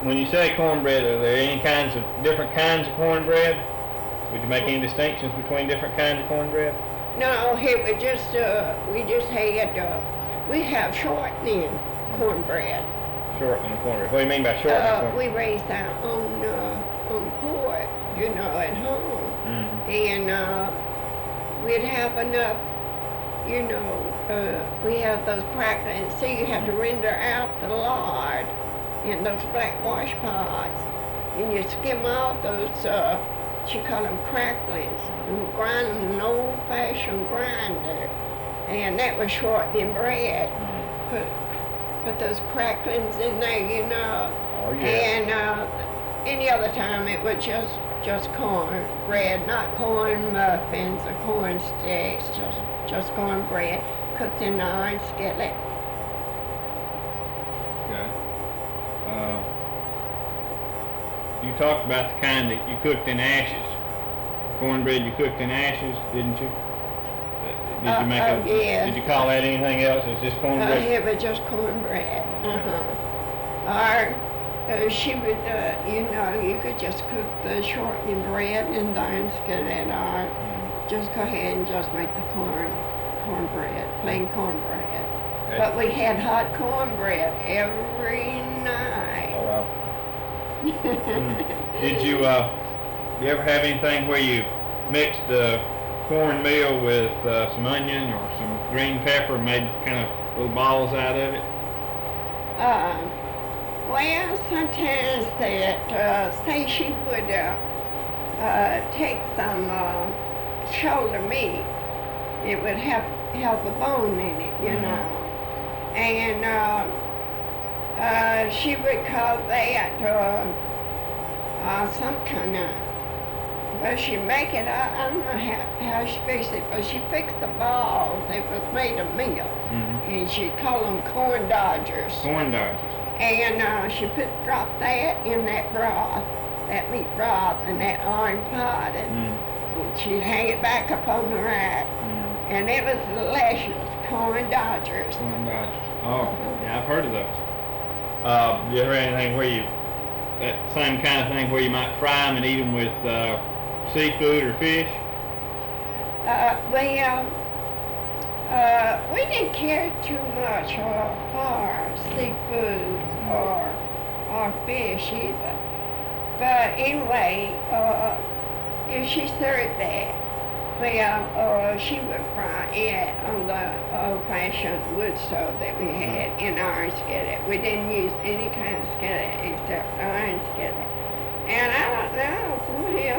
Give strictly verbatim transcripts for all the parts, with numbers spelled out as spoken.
when you say cornbread, are there any kinds of different kinds of cornbread? Would you make any distinctions between different kinds of cornbread? No, here we just uh, we just had uh, we have shortening cornbread. Shortening cornbread. What do you mean by shortening Uh, cornbread? we raise our own uh, own pork, you know, at home, Mm-hmm. and uh, we'd have enough. You know, uh, we have those cracklings. So you have to render out the lard in those black wash pots, and you skim off those. Uh, she called them cracklings, and grind them in an old-fashioned grinder, and that was shortening bread. Put put those cracklings in there, you know. Oh yeah. And uh, any other time it was just just corn bread, not corn muffins or corn sticks, just just cornbread cooked in the iron skillet. Okay. Uh, you talked about the kind that you cooked in ashes. Cornbread you cooked in ashes, didn't you? Uh, Did Uh, you make oh, a? yes. Did you call that anything else? It's just Uh, cornbread. it was just cornbread. Uh-huh. Or uh, she would, uh, you know, you could just cook the shortening bread in the iron skillet, or Mm. just go ahead and just make the corn cornbread, plain cornbread. Okay. But we had hot cornbread every night. Oh wow. Mm. Did you uh, you ever have anything where you mixed the cornmeal with uh, some onion or some green pepper and made kind of little balls out of it? Uh, well, sometimes that, uh, say she would uh, uh, take some uh, shoulder meat. It would have have the bone in it, you Mhm. know. And uh, uh, she would call that uh, uh, some kind of, well, she make it, I, I don't know how, how she fixed it, but she fixed the balls. It was made of milk. Mm-hmm. And she called them corn dodgers. Corn dodgers. And uh, she put drop that in that broth, that meat broth, in that iron pot, and Mm. she'd hang it back up on the rack. Mm. And it was delicious, corn dodgers. Corn dodgers. Oh, yeah, I've heard of those. Uh, you ever had anything where you, that same kind of thing where you might fry them and eat them with uh, seafood or fish? Uh, well, uh, we didn't care too much uh, for seafood or or fish either. But anyway, uh, if she served that, well, uh, she would fry it on the old-fashioned wood stove that we had in iron skillet. We didn't use any kind of skillet except iron skillet. And I don't know, somehow,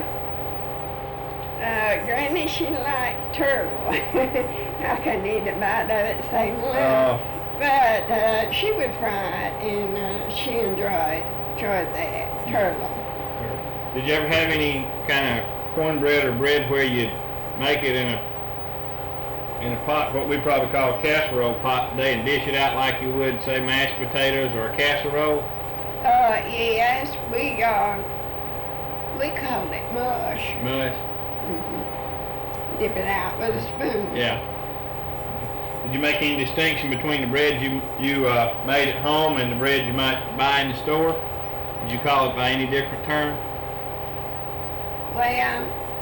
uh, Granny, she liked turtle. I couldn't eat a bite of it, same way. Oh. But uh, she would fry it, and uh, she enjoyed, enjoyed that, turtle. Did you ever have any kind of cornbread or bread where you'd make it in a in a pot, what we probably call a casserole pot today, and dish it out like you would, say, mashed potatoes or a casserole? Uh, yes, we, uh, we called it mush. Mush? Mm-hmm. Dip it out with a spoon. Yeah. Did you make any distinction between the bread you you uh, made at home and the bread you might buy in the store? Did you call it by any different term? Well,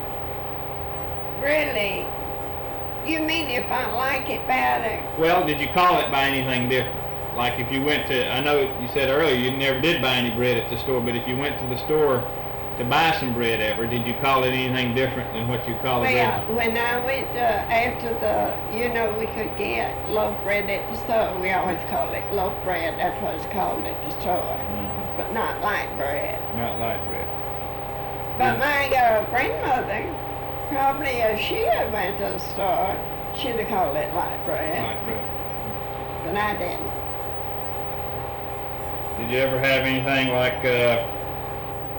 really, you mean if I like it better? Well, did you call it by anything different? Like if you went to, I know you said earlier you never did buy any bread at the store, but if you went to the store to buy some bread ever, did you call it anything different than what you call the Well, bread? when I went uh, after the, you know, we could get loaf bread at the store. We always called it loaf bread. That's what it's called at the store, Mhm. but not light bread. Not light bread. But Yeah. my uh, grandmother, probably if she had went to the store, she'd have called it light bread, Light bread. but I didn't. Did you ever have anything like uh,